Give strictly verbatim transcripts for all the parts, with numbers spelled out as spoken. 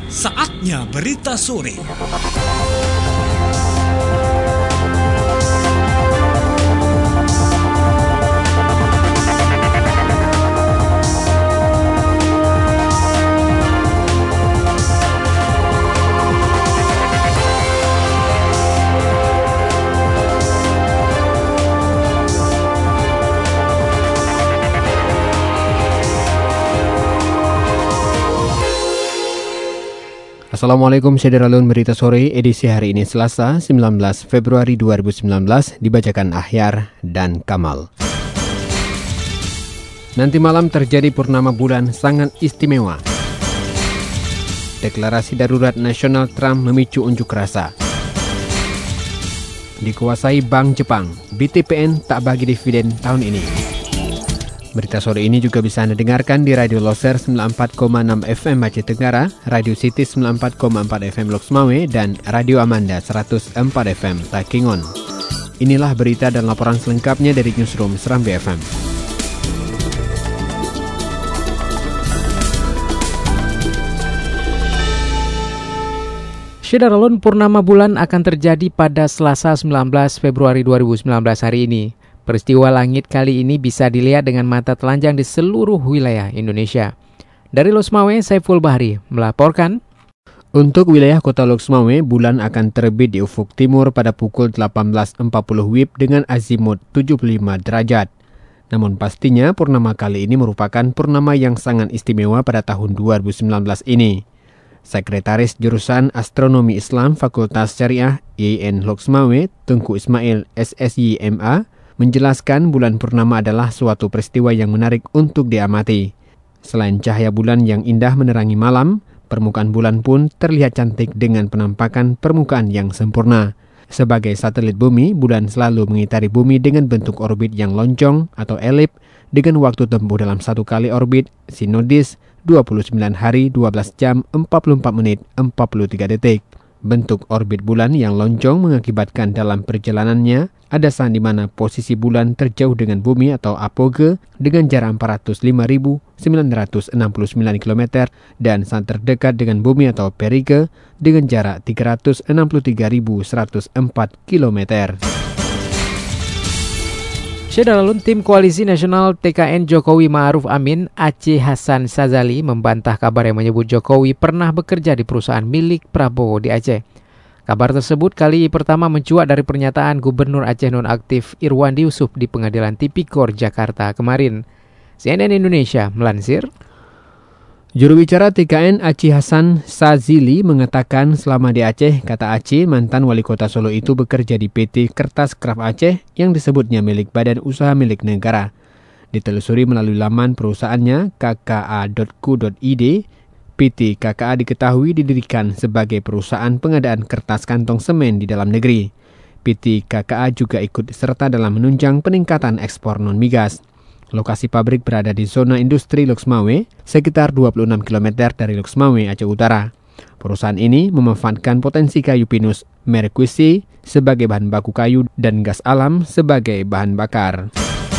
Saatnya berita sore. Assalamualaikum Syederalun, berita sore edisi hari ini Selasa sembilan belas Februari dua ribu sembilan belas dibacakan Ahyar dan Kamal. Nanti malam terjadi purnama bulan sangat istimewa. Deklarasi darurat nasional Trump memicu unjuk rasa. Dikuasai Bank Jepang, B T P N tak bagi dividen tahun ini. Berita sore ini juga bisa Anda dengarkan di Radio Loser sembilan puluh empat koma enam F M Aceh Tenggara, Radio City sembilan puluh empat koma empat F M Loks Mawe, dan Radio Amanda seratus empat F M Takingon. Inilah berita dan laporan selengkapnya dari Newsroom Serambi F M. Syederalun, purnama bulan akan terjadi pada Selasa sembilan belas Februari dua ribu sembilan belas hari ini. Peristiwa langit kali ini bisa dilihat dengan mata telanjang di seluruh wilayah Indonesia. Dari Loks Mawe, Saiful Bahri melaporkan. Untuk wilayah kota Loks Mawe, bulan akan terbit di ufuk timur pada pukul delapan belas empat puluh W I B dengan azimut tujuh puluh lima derajat. Namun pastinya purnama kali ini merupakan purnama yang sangat istimewa pada tahun dua ribu sembilan belas ini. Sekretaris Jurusan Astronomi Islam Fakultas Syariah I A I N Loks Mawe, Tengku Ismail S S Y M A, menjelaskan bulan purnama adalah suatu peristiwa yang menarik untuk diamati. Selain cahaya bulan yang indah menerangi malam, permukaan bulan pun terlihat cantik dengan penampakan permukaan yang sempurna. Sebagai satelit bumi, bulan selalu mengitari bumi dengan bentuk orbit yang lonjong atau elip dengan waktu tempuh dalam satu kali orbit sinodis dua puluh sembilan hari dua belas jam empat puluh empat menit empat puluh tiga detik. Bentuk orbit bulan yang lonjong mengakibatkan dalam perjalanannya ada saat di mana posisi bulan terjauh dengan bumi atau apoge dengan jarak empat ratus lima ribu sembilan ratus enam puluh sembilan kilometer dan saat terdekat dengan bumi atau perige dengan jarak tiga ratus enam puluh tiga ribu seratus empat kilometer. Syederalun, tim Koalisi Nasional T K N Jokowi Ma'ruf Amin, Aceh Hasan Sazali, membantah kabar yang menyebut Jokowi pernah bekerja di perusahaan milik Prabowo di Aceh. Kabar tersebut kali pertama mencuat dari pernyataan Gubernur Aceh nonaktif Irwandi Yusuf di Pengadilan Tipikor Jakarta kemarin. C N N Indonesia melansir. Juru bicara T K N Aceh Hasan Sazili mengatakan selama di Aceh, kata Aceh, mantan wali kota Solo itu bekerja di P T Kertas Kraft Aceh yang disebutnya milik Badan Usaha Milik Negara. Ditelusuri melalui laman perusahaannya k k a dot co dot i d, P T K K A diketahui didirikan sebagai perusahaan pengadaan kertas kantong semen di dalam negeri. P T K K A juga ikut serta dalam menunjang peningkatan ekspor non-migas. Lokasi pabrik berada di zona industri Loks Mawe, sekitar dua puluh enam kilometer dari Loks Mawe, Aceh Utara. Perusahaan ini memanfaatkan potensi kayu pinus merkuisi sebagai bahan baku kayu dan gas alam sebagai bahan bakar.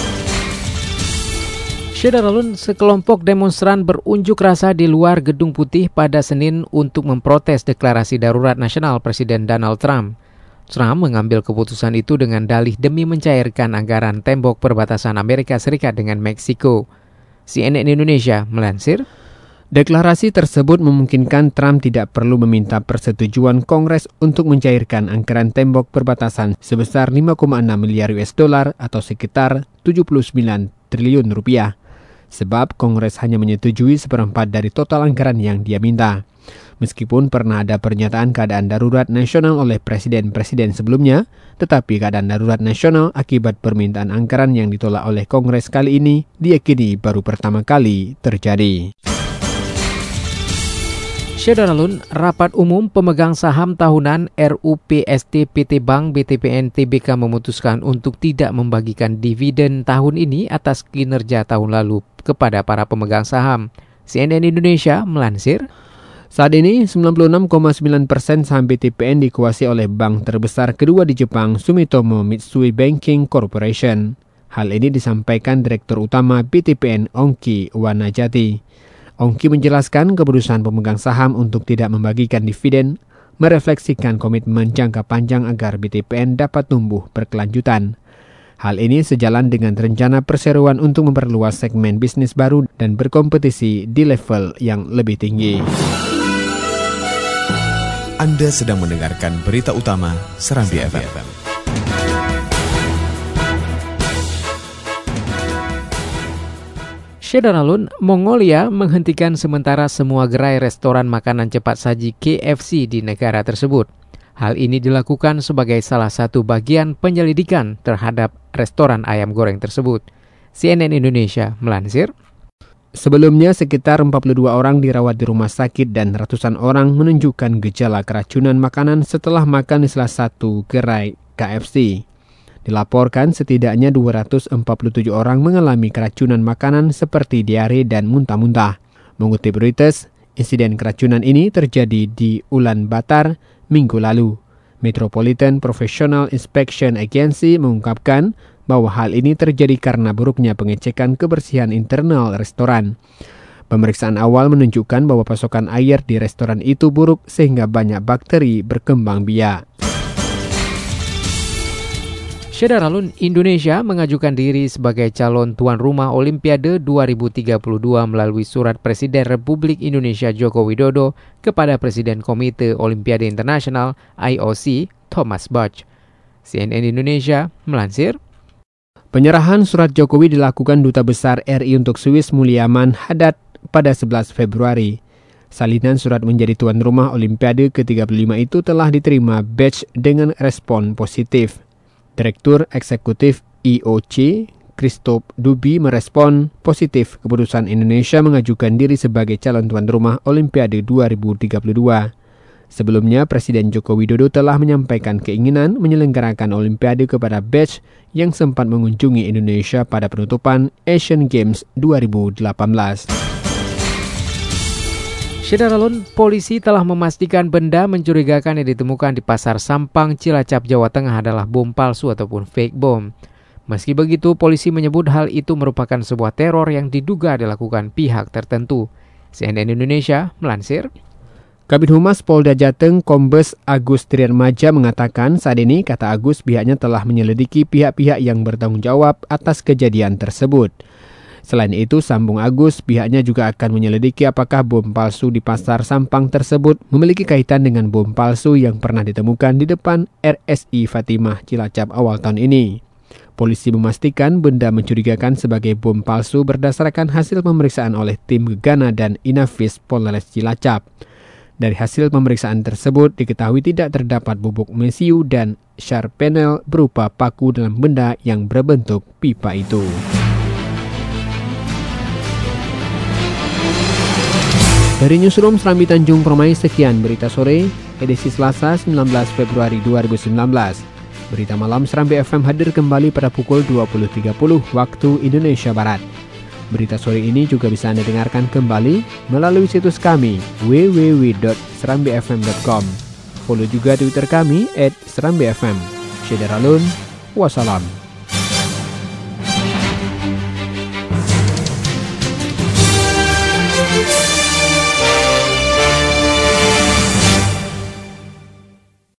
Syederalun, sekelompok demonstran berunjuk rasa di luar Gedung Putih pada Senin untuk memprotes deklarasi darurat nasional Presiden Donald Trump. Trump mengambil keputusan itu dengan dalih demi mencairkan anggaran tembok perbatasan Amerika Serikat dengan Meksiko. C N N Indonesia melansir. Deklarasi tersebut memungkinkan Trump tidak perlu meminta persetujuan Kongres untuk mencairkan anggaran tembok perbatasan sebesar lima koma enam miliar U S dollar atau sekitar tujuh puluh sembilan triliun rupiah. Sebab Kongres hanya menyetujui seperempat dari total anggaran yang dia minta. Meskipun pernah ada pernyataan keadaan darurat nasional oleh presiden-presiden sebelumnya, tetapi keadaan darurat nasional akibat permintaan anggaran yang ditolak oleh Kongres kali ini diyakini baru pertama kali terjadi. Syederalun, rapat umum pemegang saham tahunan R U P S T P T Bank B T P N T B K memutuskan untuk tidak membagikan dividen tahun ini atas kinerja tahun lalu kepada para pemegang saham. C N N Indonesia melansir. Saat ini, sembilan puluh enam koma sembilan persen saham B T P N dikuasai oleh bank terbesar kedua di Jepang, Sumitomo Mitsui Banking Corporation. Hal ini disampaikan Direktur Utama B T P N Ongki Wanajati. Ongki menjelaskan keputusan pemegang saham untuk tidak membagikan dividen merefleksikan komitmen jangka panjang agar B T P N dapat tumbuh berkelanjutan. Hal ini sejalan dengan rencana perseroan untuk memperluas segmen bisnis baru dan berkompetisi di level yang lebih tinggi. Anda sedang mendengarkan berita utama Serambi F M. Syederalun, Mongolia menghentikan sementara semua gerai restoran makanan cepat saji K F C di negara tersebut. Hal ini dilakukan sebagai salah satu bagian penyelidikan terhadap restoran ayam goreng tersebut. C N N Indonesia melansir. Sebelumnya sekitar empat puluh dua orang dirawat di rumah sakit dan ratusan orang menunjukkan gejala keracunan makanan setelah makan di salah satu gerai K F C. Dilaporkan setidaknya dua ratus empat puluh tujuh orang mengalami keracunan makanan seperti diare dan muntah-muntah. Mengutip Reuters, insiden keracunan ini terjadi di Ulaanbaatar minggu lalu. Metropolitan Professional Inspection Agency mengungkapkan bahwa hal ini terjadi karena buruknya pengecekan kebersihan internal restoran. Pemeriksaan awal menunjukkan bahwa pasokan air di restoran itu buruk sehingga banyak bakteri berkembang biak. Syederalun, Indonesia mengajukan diri sebagai calon tuan rumah Olimpiade dua ribu tiga puluh dua melalui surat Presiden Republik Indonesia Joko Widodo kepada Presiden Komite Olimpiade Internasional I O C, Thomas Bach. C N N Indonesia melansir. Penyerahan surat Jokowi dilakukan Duta Besar R I untuk Swiss Mulyaman Haddad pada sebelas Februari. Salinan surat menjadi tuan rumah Olimpiade ke tiga puluh lima itu telah diterima Bach dengan respon positif. Direktur Eksekutif I O C, Christophe Duby, merespon positif keputusan Indonesia mengajukan diri sebagai calon tuan rumah Olimpiade dua ribu tiga puluh dua. Sebelumnya, Presiden Joko Widodo telah menyampaikan keinginan menyelenggarakan Olimpiade kepada Bach yang sempat mengunjungi Indonesia pada penutupan Asian Games dua ribu delapan belas. Syederalun, polisi telah memastikan benda mencurigakan yang ditemukan di Pasar Sampang, Cilacap, Jawa Tengah adalah bom palsu ataupun fake bom. Meski begitu, polisi menyebut hal itu merupakan sebuah teror yang diduga dilakukan pihak tertentu. C N N Indonesia melansir. Kabid Humas Polda Jateng, Kombes Agus Triatmaja mengatakan saat ini, kata Agus, pihaknya telah menyelidiki pihak-pihak yang bertanggung jawab atas kejadian tersebut. Selain itu, sambung Agus, pihaknya juga akan menyelidiki apakah bom palsu di Pasar Sampang tersebut memiliki kaitan dengan bom palsu yang pernah ditemukan di depan R S I Fatimah Cilacap awal tahun ini. Polisi memastikan benda mencurigakan sebagai bom palsu berdasarkan hasil pemeriksaan oleh tim Gegana dan Inafis Polres Cilacap. Dari hasil pemeriksaan tersebut diketahui tidak terdapat bubuk mesiu dan sharp panel berupa paku dalam benda yang berbentuk pipa itu. Dari Newsroom Serambi Tanjung Permai, sekian berita sore, edisi Selasa sembilan belas Februari dua ribu sembilan belas. Berita malam Serambi F M hadir kembali pada pukul dua puluh tiga puluh waktu Indonesia Barat. Berita sore ini juga bisa Anda dengarkan kembali melalui situs kami w w w dot serambi f m dot com. Follow juga Twitter kami at serambi f m. Syederalun, wassalam.